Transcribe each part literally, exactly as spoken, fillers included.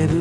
ဘူး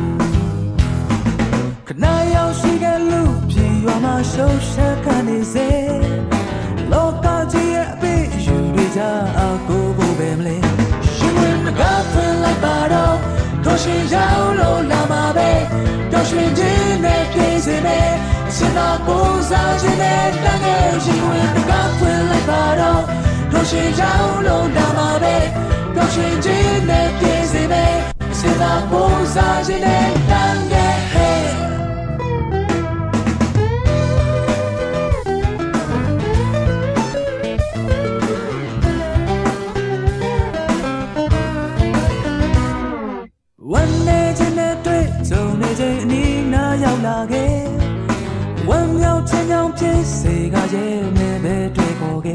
ခဏရောက်ရှိခဲ့လို့ပြေရွာမှာရှုပ်ရှက်ကနေစေလောကကြီးရဲ့အပေးယူတွေကြအကိုကိုပဲမလဲရှင်ဝင်မကားဖွင့်လိုက်ပါတော့တို့ရှင်ရောက်လို့လာမှာပဲတို့ရှင်ချင်းနဲ့ပြည့်စင်မယ်အစနာကိုစားခြင်းနဲ့တန်ငယ်ရှင်ဝင်မကားဖွင့်လိုက်ပါတော့တို့ရှင်ရောက်လို့လာမှာပဲတို့ရှင်ချင်းနဲ့ပြည့်စင်မယ်အစနာကိုစားခြင်းနဲ့တန်ငယ်วันเนจิเนด้วยจงในใจนี้น่ายาวลาเกวันยาวเช่นยาวเพียเสกาเย่เมเบด้วยโกเก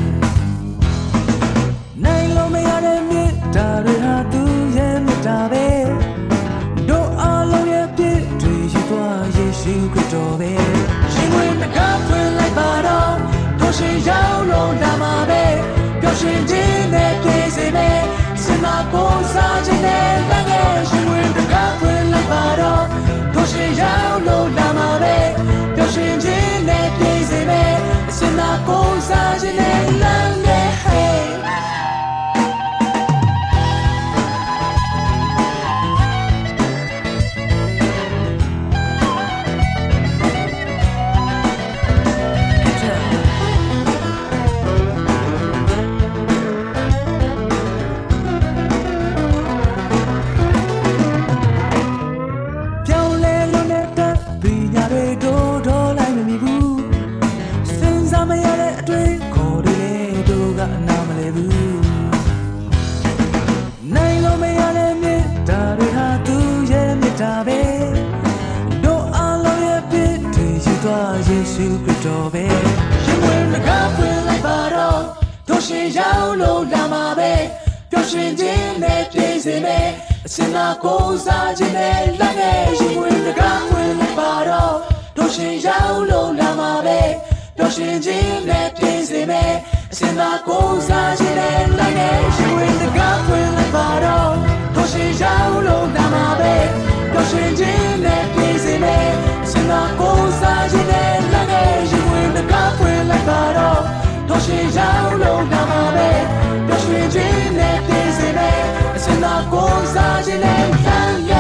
ในลมไม่อาได้มิตาเรือหาตูเย่มิตาเบดูอาลงเย่พิด้วยยูตัวเยซูคริสต์เบชิงวินกาฟื้นไล่บาดองตัวชิงยาวลงดามาเบเปียวชิงจีเนเพียเสเบစနာကိုစားခြင်းနဲ့လက်ငယ်ရှင်ဝင်တကားဖွင့်လိုက်ပါတော့တို့ရှင်ရောက်လို့လာမှာပဲပျော်ရွှင်ခြင်းနဲ့ပြည့်စုံမယ်စနာကိုစားခြင်းနဲ့လက်ငယ်ဟဲ့ယေရှုခရစ်တော်ပဲရှင်ဝင်ငါဖွင့်လိုက်ပါတော့တို့ရှင်ရောက်လို့လာမှာပဲပျော်ရွှင်ခြင်းနဲ့ပြည့်စုံမယ်အစင်နာကိုစားခြင်းနဲ့လက်ငယ်ရှင်ဝင်ငါဖွင့်လိုက်ပါတော့တို့ရှင်ရောက်လို့လာမှာပဲပျော်ရွှင်ခြင်းနဲ့ပြည့်စုံမယ်အစင်နာကိုစားခြင်းနဲ့လက်ငယ်ရှင်ဝင်ငါဖွင့်လိုက်ပါတော့တို့ရှင်ရောက်လို့လာမှာပဲပျော်ရွှင်ခြင်းနဲ့ပြည့်စုံမယ်အစင်နာကိုစားခြင်းနဲ့ရှင်ဝင်တကားဖွင့်လိုက်ပါတော့တို့ရှင်ရောက်လို့လာမှာပဲပျော်ရွှင်ခြင်းနဲ့ပြည့်စုံမယ်အစင်သာကိုစားခြင်းနဲ့ခံရ